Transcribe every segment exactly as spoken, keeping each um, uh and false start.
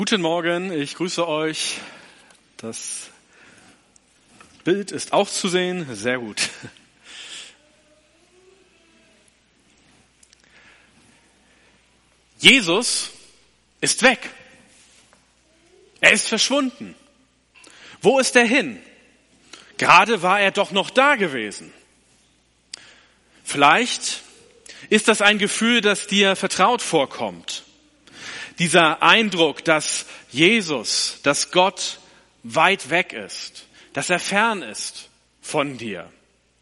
Guten Morgen, ich grüße euch. Das Bild ist auch zu sehen, sehr gut. Jesus ist weg. Er ist verschwunden. Wo ist er hin? Gerade war er doch noch da gewesen. Vielleicht ist das ein Gefühl, das dir vertraut vorkommt. Dieser Eindruck, dass Jesus, dass Gott weit weg ist, dass er fern ist von dir.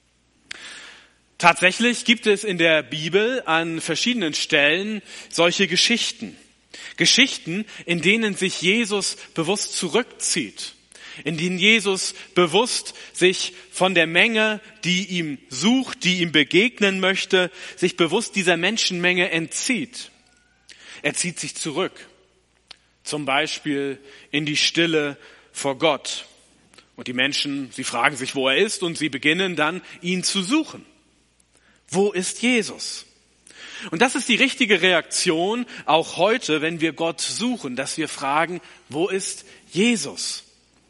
Tatsächlich gibt es in der Bibel an verschiedenen Stellen solche Geschichten. Geschichten, in denen sich Jesus bewusst zurückzieht, in denen Jesus bewusst sich von der Menge, die ihm sucht, die ihm begegnen möchte, sich bewusst dieser Menschenmenge entzieht. Er zieht sich zurück, zum Beispiel in die Stille vor Gott. Und die Menschen, sie fragen sich, wo er ist, und sie beginnen dann, ihn zu suchen. Wo ist Jesus? Und das ist die richtige Reaktion, auch heute, wenn wir Gott suchen, dass wir fragen, wo ist Jesus?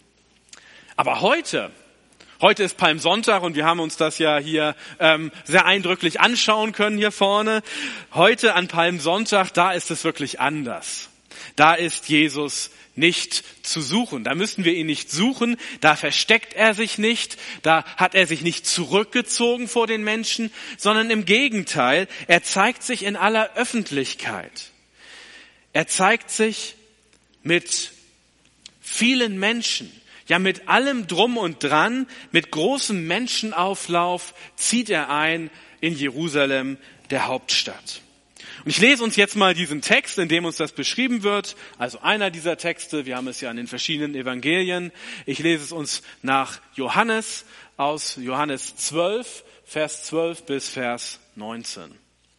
Aber heute, heute ist Palmsonntag und wir haben uns das ja hier ähm, sehr eindrücklich anschauen können hier vorne. Heute an Palmsonntag, da ist es wirklich anders. Da ist Jesus nicht zu suchen. Da müssen wir ihn nicht suchen. Da versteckt er sich nicht. Da hat er sich nicht zurückgezogen vor den Menschen, sondern im Gegenteil, er zeigt sich in aller Öffentlichkeit. Er zeigt sich mit vielen Menschen. Ja, mit allem Drum und Dran, mit großem Menschenauflauf zieht er ein in Jerusalem, der Hauptstadt. Und ich lese uns jetzt mal diesen Text, in dem uns das beschrieben wird. Also einer dieser Texte, wir haben es ja in den verschiedenen Evangelien. Ich lese es uns nach Johannes aus Johannes zwölf, Vers zwölf bis Vers neunzehn.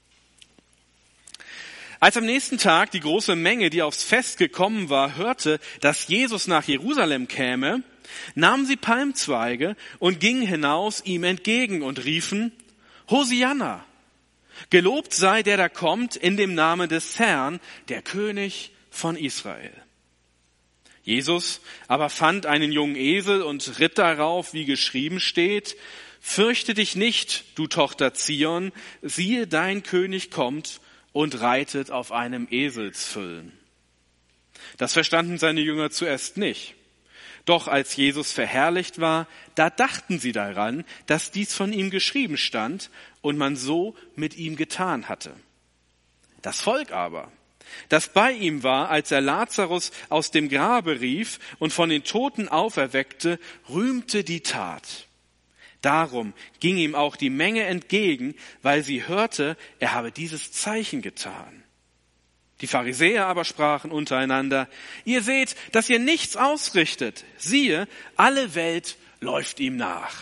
Als am nächsten Tag die große Menge, die aufs Fest gekommen war, hörte, dass Jesus nach Jerusalem käme, nahmen sie Palmzweige und gingen hinaus ihm entgegen und riefen, Hosianna, gelobt sei der da kommt in dem Namen des Herrn, der König von Israel. Jesus aber fand einen jungen Esel und ritt darauf, wie geschrieben steht, fürchte dich nicht, du Tochter Zion, siehe, dein König kommt und reitet auf einem Eselsfüllen. Das verstanden seine Jünger zuerst nicht. Doch als Jesus verherrlicht war, da dachten sie daran, dass dies von ihm geschrieben stand und man so mit ihm getan hatte. Das Volk aber, das bei ihm war, als er Lazarus aus dem Grabe rief und von den Toten auferweckte, rühmte die Tat. Darum ging ihm auch die Menge entgegen, weil sie hörte, er habe dieses Zeichen getan. Die Pharisäer aber sprachen untereinander, ihr seht, dass ihr nichts ausrichtet. Siehe, alle Welt läuft ihm nach.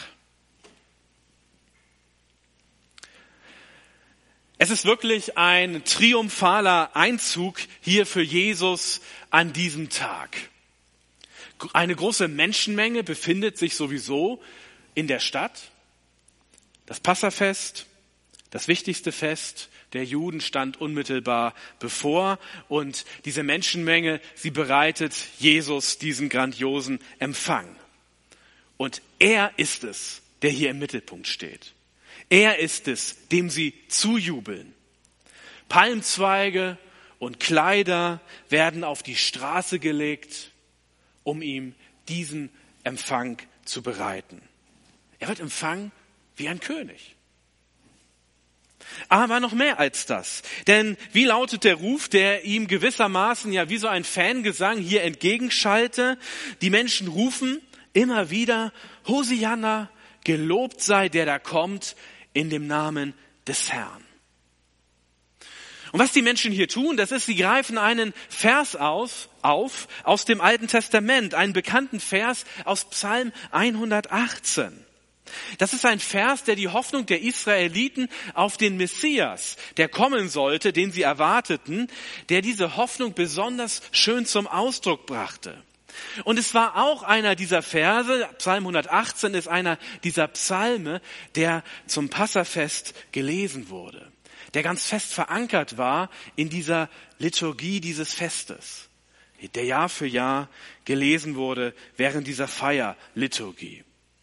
Es ist wirklich ein triumphaler Einzug hier für Jesus an diesem Tag. Eine große Menschenmenge befindet sich sowieso in der Stadt. Das Passafest, das wichtigste Fest der Juden, stand unmittelbar bevor. Und diese Menschenmenge, sie bereitet Jesus diesen grandiosen Empfang. Und er ist es, der hier im Mittelpunkt steht. Er ist es, dem sie zujubeln. Palmzweige und Kleider werden auf die Straße gelegt, um ihm diesen Empfang zu bereiten. Er wird empfangen wie ein König. Aber noch mehr als das. Denn wie lautet der Ruf, der ihm gewissermaßen ja wie so ein Fangesang hier entgegenschallte? Die Menschen rufen immer wieder, Hosianna, gelobt sei der da kommt in dem Namen des Herrn. Und was die Menschen hier tun, das ist, sie greifen einen Vers aus, auf aus dem Alten Testament, einen bekannten Vers aus Psalm hundertachtzehn. Das ist ein Vers, der die Hoffnung der Israeliten auf den Messias, der kommen sollte, den sie erwarteten, der diese Hoffnung besonders schön zum Ausdruck brachte. Und es war auch einer dieser Verse, Psalm hundertachtzehn ist einer dieser Psalme, der zum Passafest gelesen wurde, der ganz fest verankert war in dieser Liturgie dieses Festes. der Jahr für Jahr gelesen wurde während dieser Feierliturgie.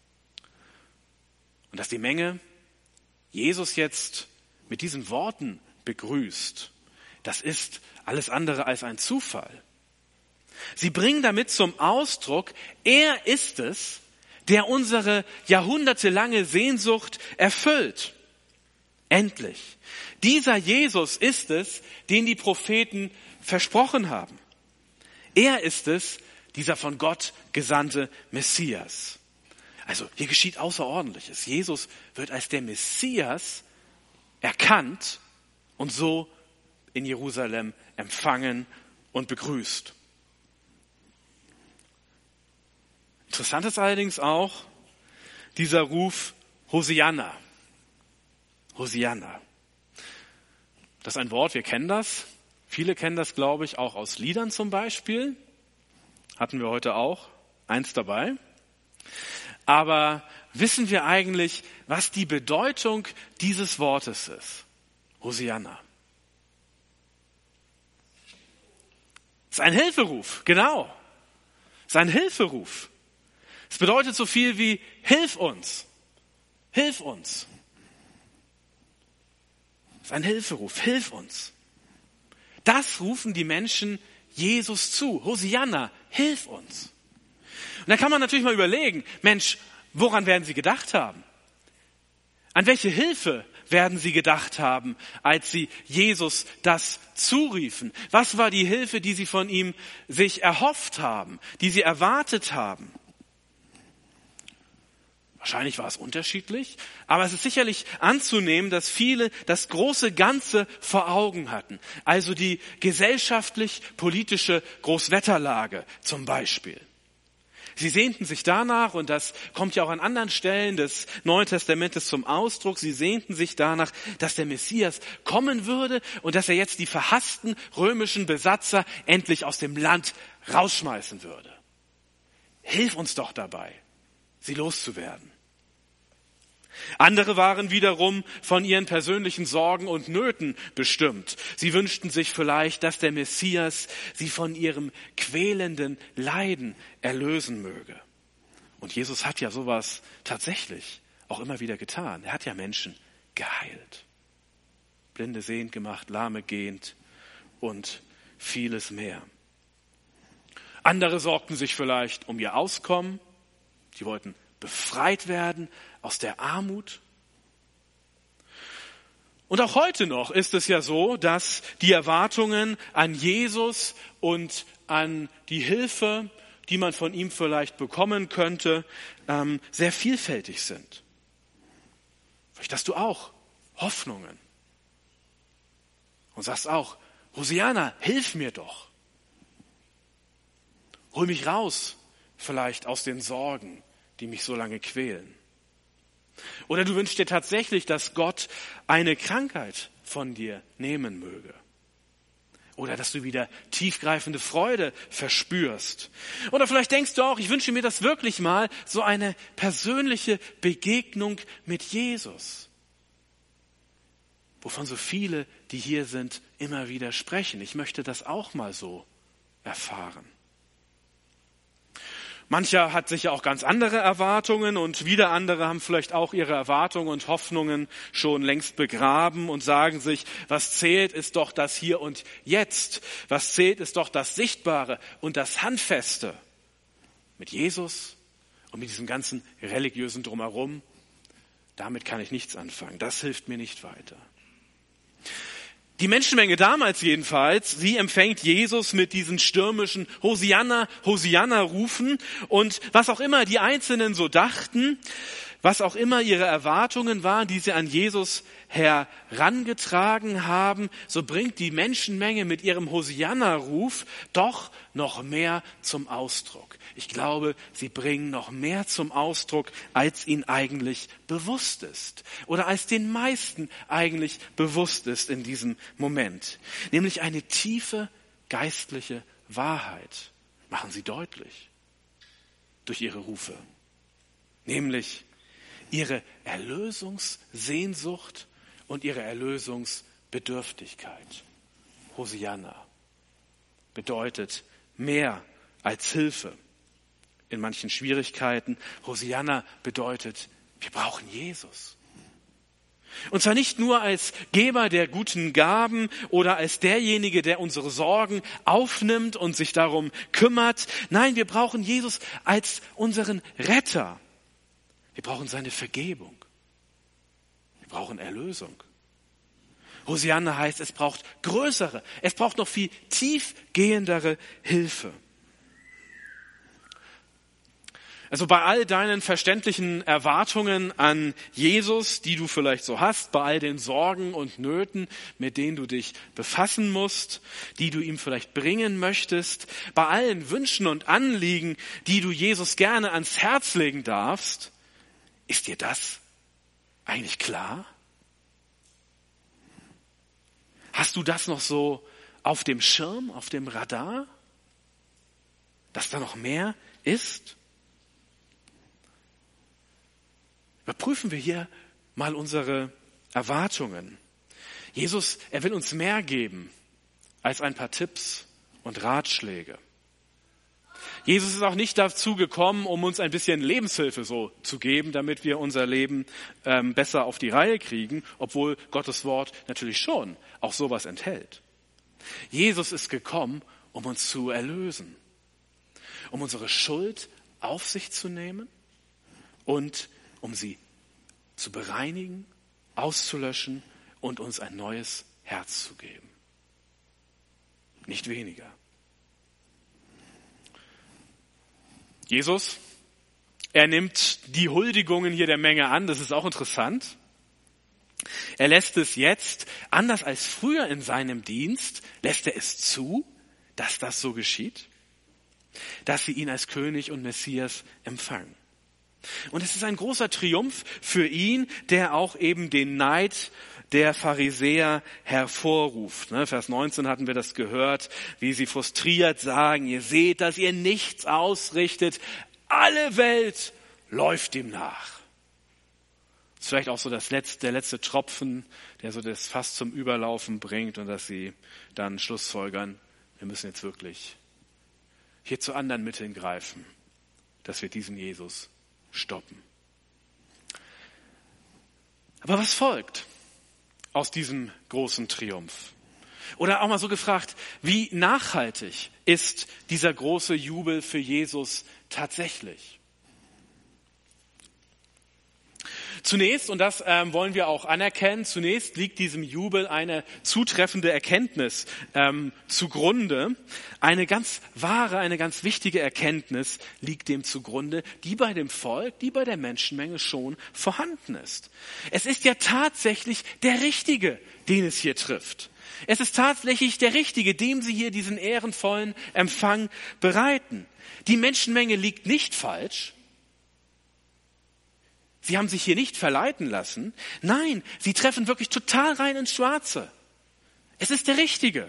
Und dass die Menge Jesus jetzt mit diesen Worten begrüßt, das ist alles andere als ein Zufall. Sie bringen damit zum Ausdruck, er ist es, der unsere jahrhundertelange Sehnsucht erfüllt. Endlich. Dieser Jesus ist es, den die Propheten versprochen haben. Er ist es, dieser von Gott gesandte Messias. Also hier geschieht Außerordentliches. Jesus wird als der Messias erkannt und so in Jerusalem empfangen und begrüßt. Interessant ist allerdings auch dieser Ruf Hosianna. Hosianna. Das ist ein Wort, wir kennen das. Viele kennen das, glaube ich, auch aus Liedern zum Beispiel. Hatten wir heute auch eins dabei. Aber wissen wir eigentlich, was die Bedeutung dieses Wortes ist? Hosianna. Es ist ein Hilferuf, genau. Es ist ein Hilferuf. Es bedeutet so viel wie, hilf uns. Hilf uns. Es ist ein Hilferuf, hilf uns. Das rufen die Menschen Jesus zu. Hosianna, hilf uns. Und da kann man natürlich mal überlegen, Mensch, woran werden sie gedacht haben? An welche Hilfe werden sie gedacht haben, als sie Jesus das zuriefen? Was war die Hilfe, die sie von ihm sich erhofft haben, die sie erwartet haben? Wahrscheinlich war es unterschiedlich, aber es ist sicherlich anzunehmen, dass viele das große Ganze vor Augen hatten. Also die gesellschaftlich-politische Großwetterlage zum Beispiel. Sie sehnten sich danach, und das kommt ja auch an anderen Stellen des Neuen Testamentes zum Ausdruck, sie sehnten sich danach, dass der Messias kommen würde und dass er jetzt die verhassten römischen Besatzer endlich aus dem Land rausschmeißen würde. Hilf uns doch dabei, sie loszuwerden. Andere waren wiederum von ihren persönlichen Sorgen und Nöten bestimmt. Sie wünschten sich vielleicht, dass der Messias sie von ihrem quälenden Leiden erlösen möge. Und Jesus hat ja sowas tatsächlich auch immer wieder getan. Er hat ja Menschen geheilt. Blinde sehend gemacht, Lahme gehend und vieles mehr. Andere sorgten sich vielleicht um ihr Auskommen. Sie wollten befreit werden aus der Armut. Und auch heute noch ist es ja so, dass die Erwartungen an Jesus und an die Hilfe, die man von ihm vielleicht bekommen könnte, sehr vielfältig sind. Vielleicht hast du auch Hoffnungen und sagst auch, Hosianna, hilf mir doch. Hol mich raus, vielleicht aus den Sorgen, die mich so lange quälen. Oder du wünschst dir tatsächlich, dass Gott eine Krankheit von dir nehmen möge. Oder dass du wieder tiefgreifende Freude verspürst. Oder vielleicht denkst du auch, ich wünsche mir das wirklich mal, so eine persönliche Begegnung mit Jesus. Wovon so viele, die hier sind, immer wieder sprechen. Ich möchte das auch mal so erfahren. Mancher hat sicher auch ganz andere Erwartungen und wieder andere haben vielleicht auch ihre Erwartungen und Hoffnungen schon längst begraben und sagen sich, was zählt, ist doch das Hier und Jetzt. Was zählt, ist doch das Sichtbare und das Handfeste. Mit Jesus und mit diesem ganzen religiösen Drumherum, damit kann ich nichts anfangen. Das hilft mir nicht weiter. Die Menschenmenge damals jedenfalls, sie empfängt Jesus mit diesen stürmischen Hosianna, Hosianna rufen und was auch immer die Einzelnen so dachten, was auch immer ihre Erwartungen waren, die sie an Jesus herangetragen haben, so bringt die Menschenmenge mit ihrem Hosianna-Ruf doch noch mehr zum Ausdruck. Ich glaube, sie bringen noch mehr zum Ausdruck, als ihnen eigentlich bewusst ist oder als den meisten eigentlich bewusst ist in diesem Moment. Nämlich eine tiefe geistliche Wahrheit machen sie deutlich durch ihre Rufe. Nämlich ihre Erlösungssehnsucht und ihre Erlösungsbedürftigkeit. Hosianna bedeutet mehr als Hilfe in manchen Schwierigkeiten. Hosianna bedeutet, wir brauchen Jesus. Und zwar nicht nur als Geber der guten Gaben oder als derjenige, der unsere Sorgen aufnimmt und sich darum kümmert. Nein, wir brauchen Jesus als unseren Retter. Wir brauchen seine Vergebung. Wir brauchen Erlösung. Hosianna heißt, es braucht größere, es braucht noch viel tiefgehendere Hilfe. Also bei all deinen verständlichen Erwartungen an Jesus, die du vielleicht so hast, bei all den Sorgen und Nöten, mit denen du dich befassen musst, die du ihm vielleicht bringen möchtest, bei allen Wünschen und Anliegen, die du Jesus gerne ans Herz legen darfst, ist dir das eigentlich klar? Hast du das noch so auf dem Schirm, auf dem Radar, dass da noch mehr ist? Überprüfen wir hier mal unsere Erwartungen. Jesus, er will uns mehr geben als ein paar Tipps und Ratschläge. Jesus ist auch nicht dazu gekommen, um uns ein bisschen Lebenshilfe so zu geben, damit wir unser Leben ähm, besser auf die Reihe kriegen, obwohl Gottes Wort natürlich schon auch sowas enthält. Jesus ist gekommen, um uns zu erlösen, um unsere Schuld auf sich zu nehmen und um sie zu bereinigen, auszulöschen und uns ein neues Herz zu geben. Nicht weniger. Jesus, er nimmt die Huldigungen hier der Menge an, das ist auch interessant. Er lässt es jetzt, anders als früher in seinem Dienst, lässt er es zu, dass das so geschieht, dass sie ihn als König und Messias empfangen. Und es ist ein großer Triumph für ihn, der auch eben den Neid der Pharisäer hervorruft. Vers neunzehn hatten wir das gehört, wie sie frustriert sagen, ihr seht, dass ihr nichts ausrichtet, alle Welt läuft ihm nach. Das ist vielleicht auch so das letzte, der letzte Tropfen, der so das Fass zum Überlaufen bringt und dass sie dann schlussfolgern, wir müssen jetzt wirklich hier zu anderen Mitteln greifen, dass wir diesen Jesus stoppen. Aber was folgt aus diesem großen Triumph? Oder auch mal so gefragt, wie nachhaltig ist dieser große Jubel für Jesus tatsächlich? Zunächst, und das ähm, wollen wir auch anerkennen, zunächst liegt diesem Jubel eine zutreffende Erkenntnis ähm, zugrunde. Eine ganz wahre, eine ganz wichtige Erkenntnis liegt dem zugrunde, die bei dem Volk, die bei der Menschenmenge schon vorhanden ist. Es ist ja tatsächlich der Richtige, den es hier trifft. Es ist tatsächlich der Richtige, dem sie hier diesen ehrenvollen Empfang bereiten. Die Menschenmenge liegt nicht falsch. Sie haben sich hier nicht verleiten lassen. Nein, sie treffen wirklich total rein ins Schwarze. Es ist der Richtige.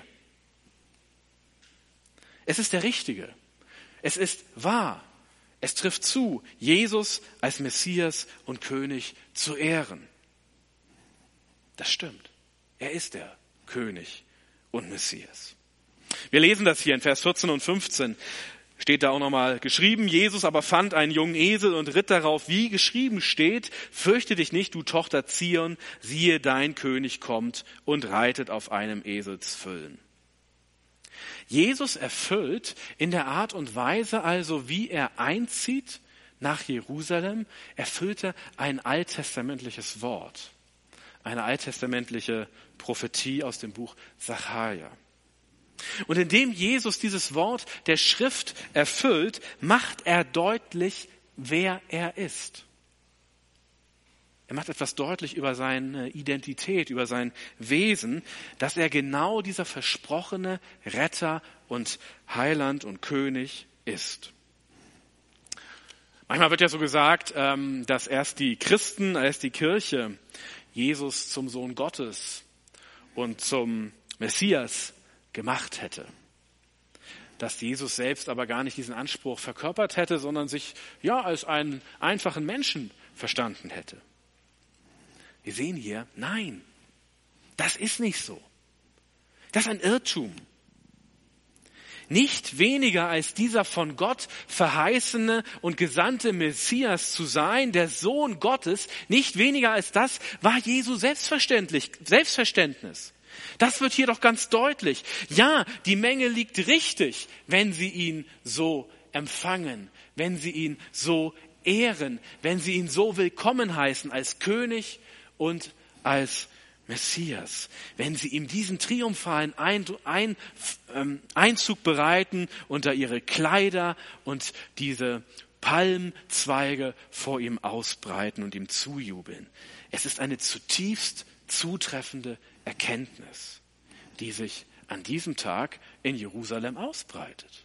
Es ist der Richtige. Es ist wahr. Es trifft zu, Jesus als Messias und König zu ehren. Das stimmt. Er ist der König und Messias. Wir lesen das hier in Vers vierzehn und fünfzehn. Steht da auch nochmal geschrieben, Jesus aber fand einen jungen Esel und ritt darauf, wie geschrieben steht, fürchte dich nicht, du Tochter Zion, siehe, dein König kommt und reitet auf einem Eselsfüllen. Jesus erfüllt in der Art und Weise also, wie er einzieht nach Jerusalem, erfüllt er ein alttestamentliches Wort, eine alttestamentliche Prophetie aus dem Buch Sacharja. Und indem Jesus dieses Wort der Schrift erfüllt, macht er deutlich, wer er ist. Er macht etwas deutlich über seine Identität, über sein Wesen, dass er genau dieser versprochene Retter und Heiland und König ist. Manchmal wird ja so gesagt, dass erst die Christen, erst die Kirche Jesus zum Sohn Gottes und zum Messias gemacht hätte. Dass Jesus selbst aber gar nicht diesen Anspruch verkörpert hätte, sondern sich ja als einen einfachen Menschen verstanden hätte. Wir sehen hier, nein, das ist nicht so. Das ist ein Irrtum. nicht weniger als dieser von Gott verheißene und gesandte Messias zu sein, der Sohn Gottes, nicht weniger als das war Jesu selbstverständlich, Selbstverständnis. Das wird hier doch ganz deutlich. Ja, die Menge liegt richtig, wenn sie ihn so empfangen, wenn sie ihn so ehren, wenn sie ihn so willkommen heißen als König und als Messias, wenn sie ihm diesen triumphalen Einzug bereiten unter ihre Kleider und diese Palmzweige vor ihm ausbreiten und ihm zujubeln. Es ist eine zutiefst zutreffende Erkenntnis, die sich an diesem Tag in Jerusalem ausbreitet.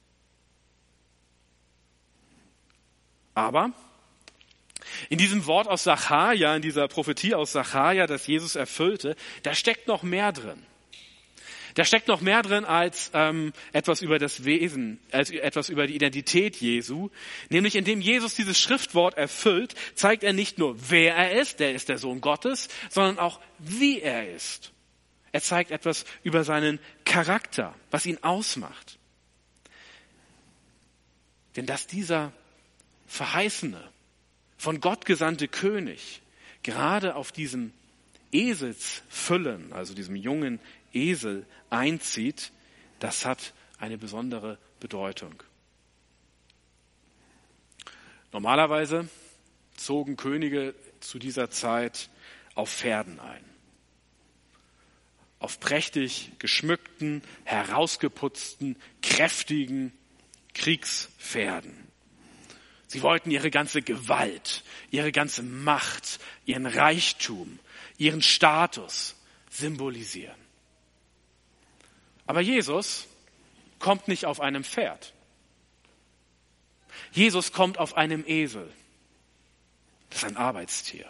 Aber in diesem Wort aus Sacharja, in dieser Prophetie aus Sacharja, das Jesus erfüllte, da steckt noch mehr drin. Da steckt noch mehr drin als ähm, etwas über das Wesen, als etwas über die Identität Jesu. Nämlich indem Jesus dieses Schriftwort erfüllt, zeigt er nicht nur, wer er ist, der ist der Sohn Gottes, sondern auch, wie er ist. Er zeigt etwas über seinen Charakter, was ihn ausmacht. Denn dass dieser verheißene, von Gott gesandte König gerade auf diesem Eselsfüllen, also diesem jungen Esel einzieht, das hat eine besondere Bedeutung. Normalerweise zogen Könige zu dieser Zeit auf Pferden ein. Auf prächtig geschmückten, herausgeputzten, kräftigen Kriegspferden. Sie wollten ihre ganze Gewalt, ihre ganze Macht, ihren Reichtum, ihren Status symbolisieren. Aber Jesus kommt nicht auf einem Pferd. Jesus kommt auf einem Esel. Das ist ein Arbeitstier.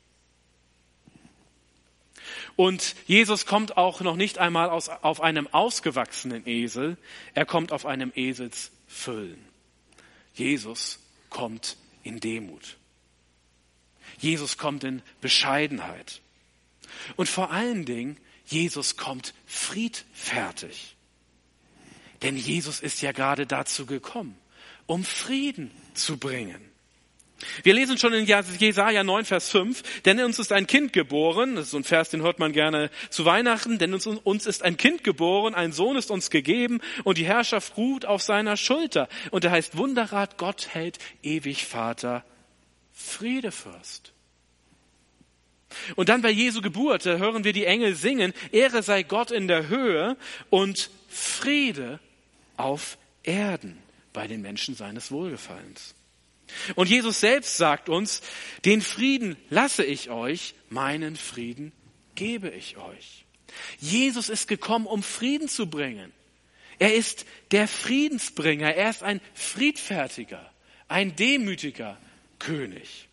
Und Jesus kommt auch noch nicht einmal aus, auf einem ausgewachsenen Esel. Er kommt auf einem Eselsfüllen. Jesus kommt in Demut. Jesus kommt in Bescheidenheit. Und vor allen Dingen, Jesus kommt friedfertig. Denn Jesus ist ja gerade dazu gekommen, um Frieden zu bringen. Wir lesen schon in Jesaja neun, Vers fünf, denn uns ist ein Kind geboren, das ist so ein Vers, den hört man gerne zu Weihnachten, denn uns, uns ist ein Kind geboren, ein Sohn ist uns gegeben und die Herrschaft ruht auf seiner Schulter. Und er heißt Wunderrat, Gott hält ewig Vater, Friedefürst. Und dann bei Jesu Geburt, da hören wir die Engel singen, Ehre sei Gott in der Höhe und Friede auf Erden bei den Menschen seines Wohlgefallens. Und Jesus selbst sagt uns, den Frieden lasse ich euch, meinen Frieden gebe ich euch. Jesus ist gekommen, um Frieden zu bringen. Er ist der Friedensbringer, er ist ein friedfertiger, ein demütiger König.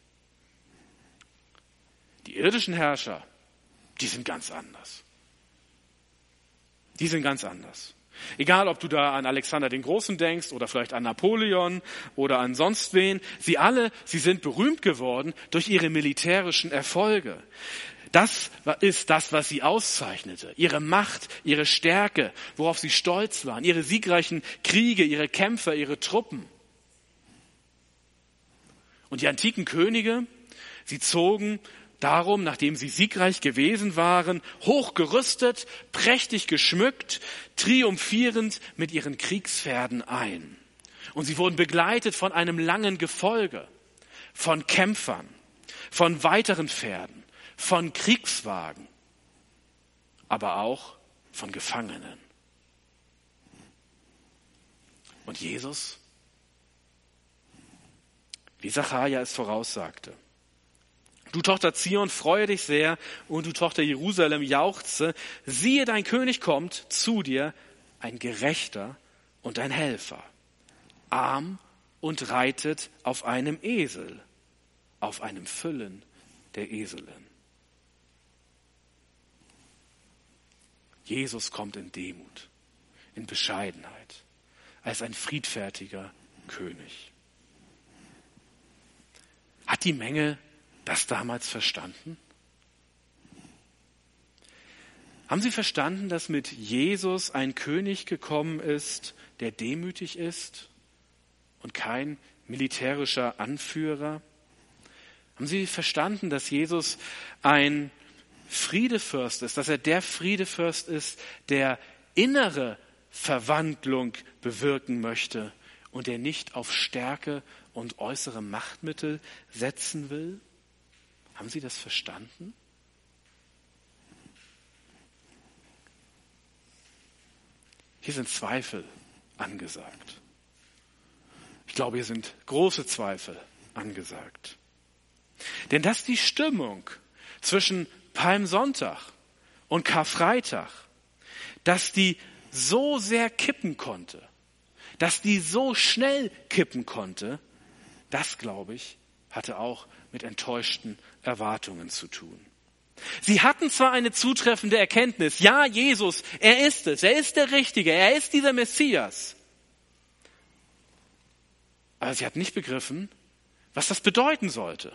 Die irdischen Herrscher, die sind ganz anders. Die sind ganz anders. Egal, ob du da an Alexander den Großen denkst oder vielleicht an Napoleon oder an sonst wen. Sie alle, sie sind berühmt geworden durch ihre militärischen Erfolge. Das ist das, was sie auszeichnete. Ihre Macht, ihre Stärke, worauf sie stolz waren. Ihre siegreichen Kriege, ihre Kämpfer, ihre Truppen. Und die antiken Könige, sie zogen darum, nachdem sie siegreich gewesen waren, hochgerüstet, prächtig geschmückt, triumphierend mit ihren Kriegspferden ein. Und sie wurden begleitet von einem langen Gefolge, von Kämpfern, von weiteren Pferden, von Kriegswagen, aber auch von Gefangenen. Und Jesus, wie Sacharja es voraussagte, du Tochter Zion, freue dich sehr und du Tochter Jerusalem, jauchze. Siehe, dein König kommt zu dir, ein Gerechter und ein Helfer, arm und reitet auf einem Esel, auf einem Füllen der Eselin. Jesus kommt in Demut, in Bescheidenheit, als ein friedfertiger König. Hat die Menge das damals verstanden? Haben Sie verstanden, dass mit Jesus ein König gekommen ist, der demütig ist und kein militärischer Anführer? Haben Sie verstanden, dass Jesus ein Friedefürst ist, dass er der Friedefürst ist, der innere Verwandlung bewirken möchte und der nicht auf Stärke und äußere Machtmittel setzen will? Haben Sie das verstanden? Hier sind Zweifel angesagt. Ich glaube, hier sind große Zweifel angesagt. Denn dass die Stimmung zwischen Palmsonntag und Karfreitag, dass die so sehr kippen konnte, dass die so schnell kippen konnte, das, glaube ich, hatte auch mit enttäuschten Erwartungen zu tun. Sie hatten zwar eine zutreffende Erkenntnis, ja, Jesus, er ist es, er ist der Richtige, er ist dieser Messias. Aber sie hatten nicht begriffen, was das bedeuten sollte.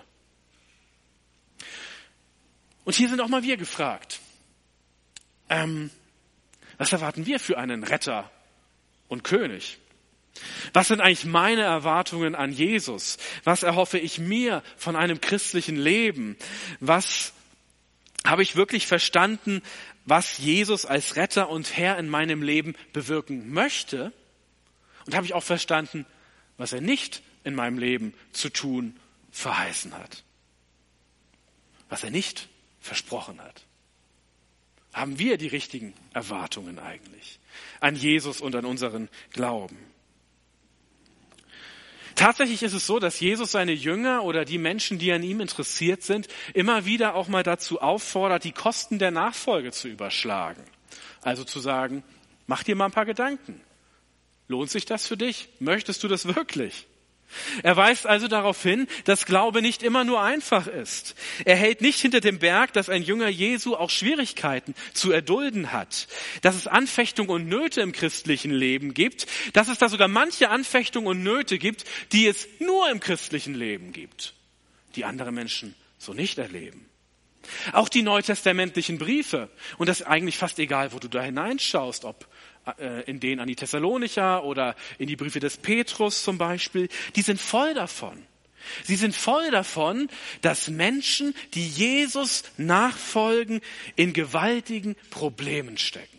Und hier sind auch mal wir gefragt. Ähm, was erwarten wir für einen Retter und König? Was sind eigentlich meine Erwartungen an Jesus? Was erhoffe ich mir von einem christlichen Leben? Was habe ich wirklich verstanden, was Jesus als Retter und Herr in meinem Leben bewirken möchte? Und habe ich auch verstanden, was er nicht in meinem Leben zu tun verheißen hat? Was er nicht versprochen hat? Haben wir die richtigen Erwartungen eigentlich an Jesus und an unseren Glauben? Tatsächlich ist es so, dass Jesus seine Jünger oder die Menschen, die an ihm interessiert sind, immer wieder auch mal dazu auffordert, die Kosten der Nachfolge zu überschlagen. Also zu sagen, mach dir mal ein paar Gedanken. Lohnt sich das für dich? Möchtest du das wirklich? Er weist also darauf hin, dass Glaube nicht immer nur einfach ist. Er hält nicht hinter dem Berg, dass ein Jünger Jesu auch Schwierigkeiten zu erdulden hat, dass es Anfechtung und Nöte im christlichen Leben gibt, dass es da sogar manche Anfechtung und Nöte gibt, die es nur im christlichen Leben gibt, die andere Menschen so nicht erleben. Auch die neutestamentlichen Briefe, und das ist eigentlich fast egal, wo du da hineinschaust, ob in denen an die Thessalonicher oder in die Briefe des Petrus zum Beispiel, die sind voll davon. Sie sind voll davon, dass Menschen, die Jesus nachfolgen, in gewaltigen Problemen stecken.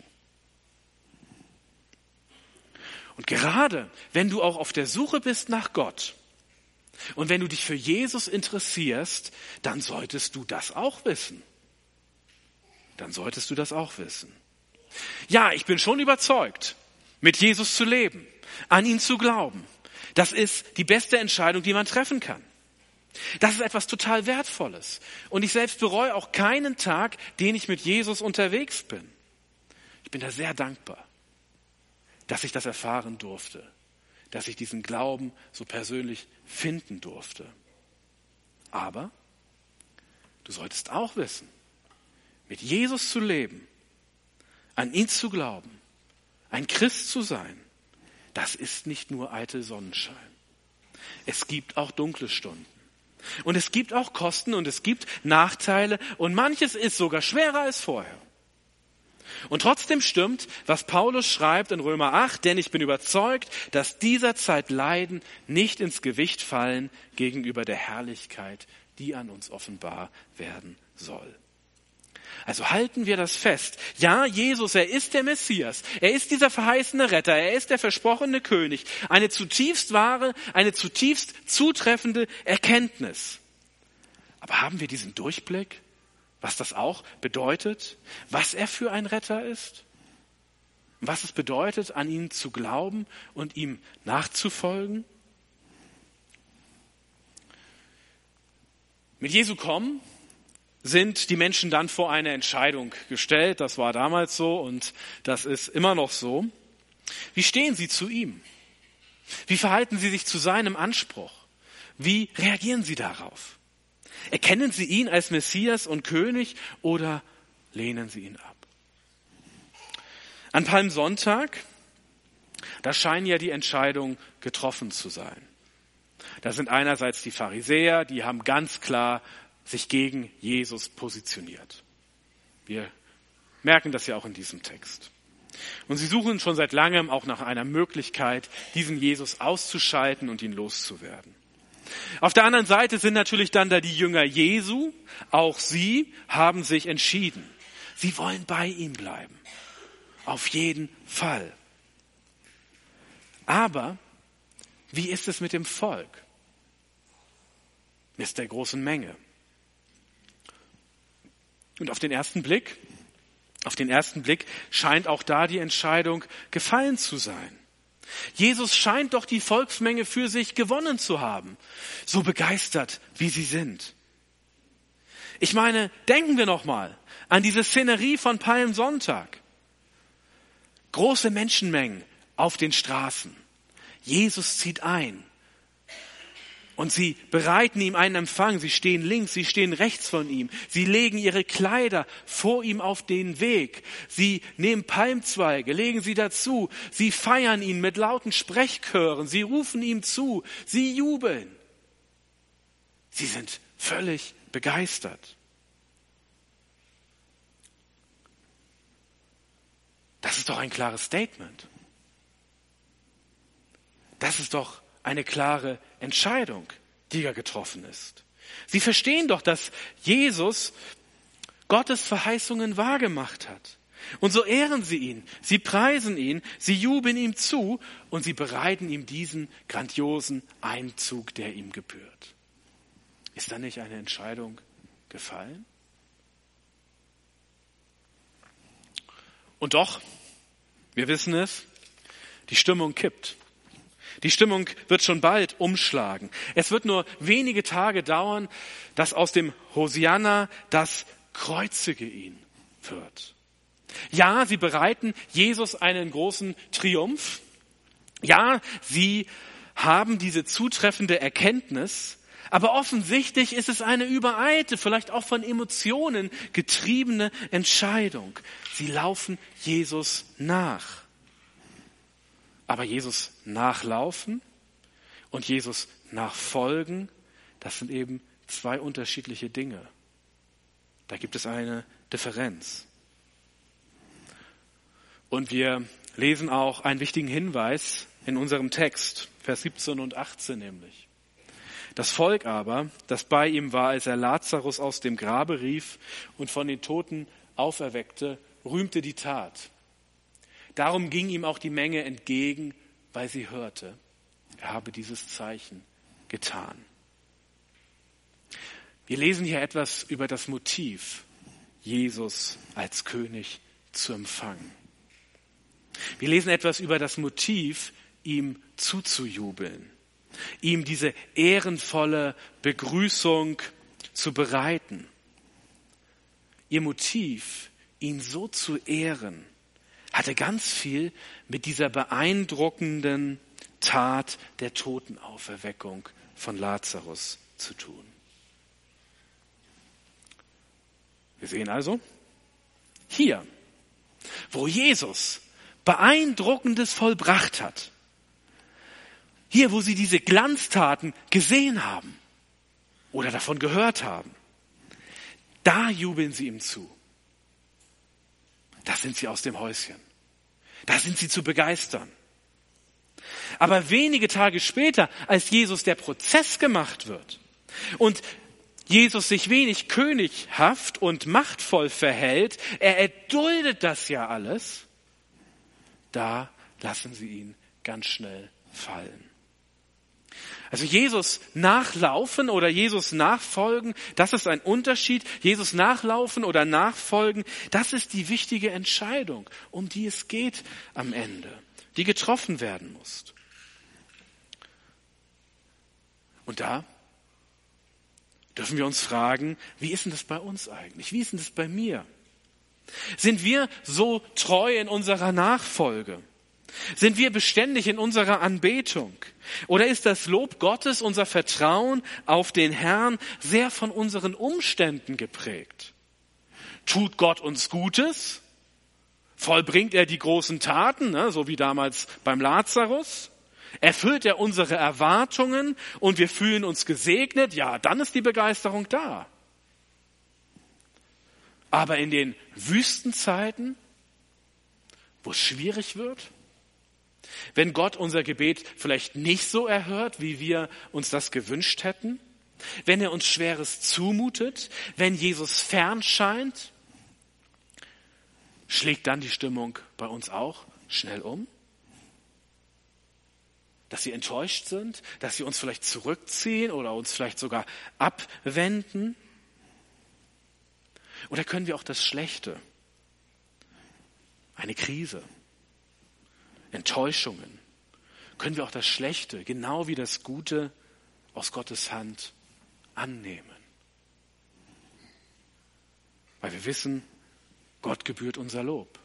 Und gerade wenn du auch auf der Suche bist nach Gott und wenn du dich für Jesus interessierst, dann solltest du das auch wissen. Dann solltest du das auch wissen. Ja, ich bin schon überzeugt, mit Jesus zu leben, an ihn zu glauben. Das ist die beste Entscheidung, die man treffen kann. Das ist etwas total Wertvolles. Und ich selbst bereue auch keinen Tag, den ich mit Jesus unterwegs bin. Ich bin da sehr dankbar, dass ich das erfahren durfte, dass ich diesen Glauben so persönlich finden durfte. Aber du solltest auch wissen, mit Jesus zu leben, an ihn zu glauben, ein Christ zu sein, das ist nicht nur eitel Sonnenschein. Es gibt auch dunkle Stunden. Und es gibt auch Kosten und es gibt Nachteile und manches ist sogar schwerer als vorher. Und trotzdem stimmt, was Paulus schreibt in Römer acht, denn ich bin überzeugt, dass dieser Zeit Leiden nicht ins Gewicht fallen gegenüber der Herrlichkeit, die an uns offenbar werden soll. Also halten wir das fest. Ja, Jesus, er ist der Messias. Er ist dieser verheißene Retter. Er ist der versprochene König. Eine zutiefst wahre, eine zutiefst zutreffende Erkenntnis. Aber haben wir diesen Durchblick, was das auch bedeutet, was er für ein Retter ist? Was es bedeutet, an ihn zu glauben und ihm nachzufolgen? Mit Jesu kommen sind die Menschen dann vor eine Entscheidung gestellt. Das war damals so und das ist immer noch so. Wie stehen sie zu ihm? Wie verhalten sie sich zu seinem Anspruch? Wie reagieren sie darauf? Erkennen sie ihn als Messias und König oder lehnen sie ihn ab? An Palmsonntag, da scheinen ja die Entscheidungen getroffen zu sein. Da sind einerseits die Pharisäer, die haben ganz klar sich gegen Jesus positioniert. Wir merken das ja auch in diesem Text. Und sie suchen schon seit langem auch nach einer Möglichkeit, diesen Jesus auszuschalten und ihn loszuwerden. Auf der anderen Seite sind natürlich dann da die Jünger Jesu. Auch sie haben sich entschieden. Sie wollen bei ihm bleiben. Auf jeden Fall. Aber wie ist es mit dem Volk? Mit der großen Menge. Und auf den ersten Blick, auf den ersten Blick scheint auch da die Entscheidung gefallen zu sein. Jesus scheint doch die Volksmenge für sich gewonnen zu haben, so begeistert, wie sie sind. Ich meine, denken wir noch mal an diese Szenerie von Palmsonntag. Große Menschenmengen auf den Straßen. Jesus zieht ein. Und sie bereiten ihm einen Empfang. Sie stehen links, sie stehen rechts von ihm. Sie legen ihre Kleider vor ihm auf den Weg. Sie nehmen Palmzweige, legen sie dazu. Sie feiern ihn mit lauten Sprechchören. Sie rufen ihm zu. Sie jubeln. Sie sind völlig begeistert. Das ist doch ein klares Statement. Das ist doch eine klare Entscheidung, die ja getroffen ist. Sie verstehen doch, dass Jesus Gottes Verheißungen wahrgemacht hat. Und so ehren sie ihn, sie preisen ihn, sie jubeln ihm zu und sie bereiten ihm diesen grandiosen Einzug, der ihm gebührt. Ist da nicht eine Entscheidung gefallen? Und doch, wir wissen es, die Stimmung kippt. Die Stimmung wird schon bald umschlagen. Es wird nur wenige Tage dauern, dass aus dem Hosianna das Kreuzige ihn wird. Ja, sie bereiten Jesus einen großen Triumph. Ja, sie haben diese zutreffende Erkenntnis. Aber offensichtlich ist es eine übereilte, vielleicht auch von Emotionen getriebene Entscheidung. Sie laufen Jesus nach. Aber Jesus nachlaufen und Jesus nachfolgen, das sind eben zwei unterschiedliche Dinge. Da gibt es eine Differenz. Und wir lesen auch einen wichtigen Hinweis in unserem Text, Vers siebzehn und achtzehn nämlich. Das Volk aber, das bei ihm war, als er Lazarus aus dem Grabe rief und von den Toten auferweckte, rühmte die Tat. Darum ging ihm auch die Menge entgegen, weil sie hörte, er habe dieses Zeichen getan. Wir lesen hier etwas über das Motiv, Jesus als König zu empfangen. Wir lesen etwas über das Motiv, ihm zuzujubeln, ihm diese ehrenvolle Begrüßung zu bereiten. Ihr Motiv, ihn so zu ehren, hatte ganz viel mit dieser beeindruckenden Tat der Totenauferweckung von Lazarus zu tun. Wir sehen also, hier, wo Jesus Beeindruckendes vollbracht hat, hier, wo sie diese Glanztaten gesehen haben oder davon gehört haben, da jubeln sie ihm zu. Da sind sie aus dem Häuschen. Da sind sie zu begeistern. Aber wenige Tage später, als Jesus der Prozess gemacht wird und Jesus sich wenig könighaft und machtvoll verhält, er erduldet das ja alles, da lassen sie ihn ganz schnell fallen. Also Jesus nachlaufen oder Jesus nachfolgen, das ist ein Unterschied. Jesus nachlaufen oder nachfolgen, das ist die wichtige Entscheidung, um die es geht am Ende, die getroffen werden muss. Und da dürfen wir uns fragen, wie ist denn das bei uns eigentlich? Wie ist denn das bei mir? Sind wir so treu in unserer Nachfolge? Sind wir beständig in unserer Anbetung? Oder ist das Lob Gottes, unser Vertrauen auf den Herrn, sehr von unseren Umständen geprägt? Tut Gott uns Gutes? Vollbringt er die großen Taten, ne, so wie damals beim Lazarus? Erfüllt er unsere Erwartungen und wir fühlen uns gesegnet? Ja, dann ist die Begeisterung da. Aber in den Wüstenzeiten, wo es schwierig wird, wenn Gott unser Gebet vielleicht nicht so erhört, wie wir uns das gewünscht hätten, wenn er uns Schweres zumutet, wenn Jesus fern scheint, schlägt dann die Stimmung bei uns auch schnell um? Dass sie enttäuscht sind, dass sie uns vielleicht zurückziehen oder uns vielleicht sogar abwenden? Oder können wir auch das Schlechte, eine Krise, Enttäuschungen, können wir auch das Schlechte, genau wie das Gute aus Gottes Hand annehmen? Weil wir wissen, Gott gebührt unser Lob.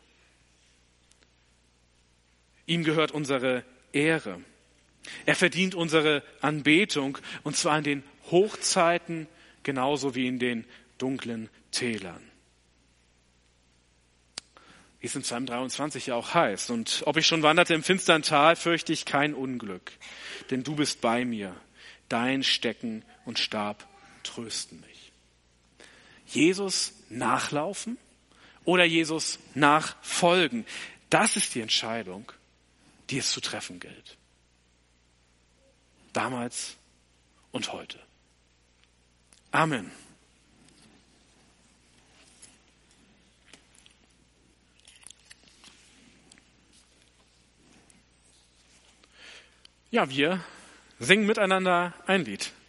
Ihm gehört unsere Ehre. Er verdient unsere Anbetung, und zwar in den Hochzeiten genauso wie in den dunklen Tälern. Wie es in Psalm dreiundzwanzig ja auch heißt. Und ob ich schon wanderte im finstern Tal, fürchte ich kein Unglück, denn du bist bei mir. Dein Stecken und Stab trösten mich. Jesus nachlaufen oder Jesus nachfolgen, das ist die Entscheidung, die es zu treffen gilt. Damals und heute. Amen. Ja, wir singen miteinander ein Lied.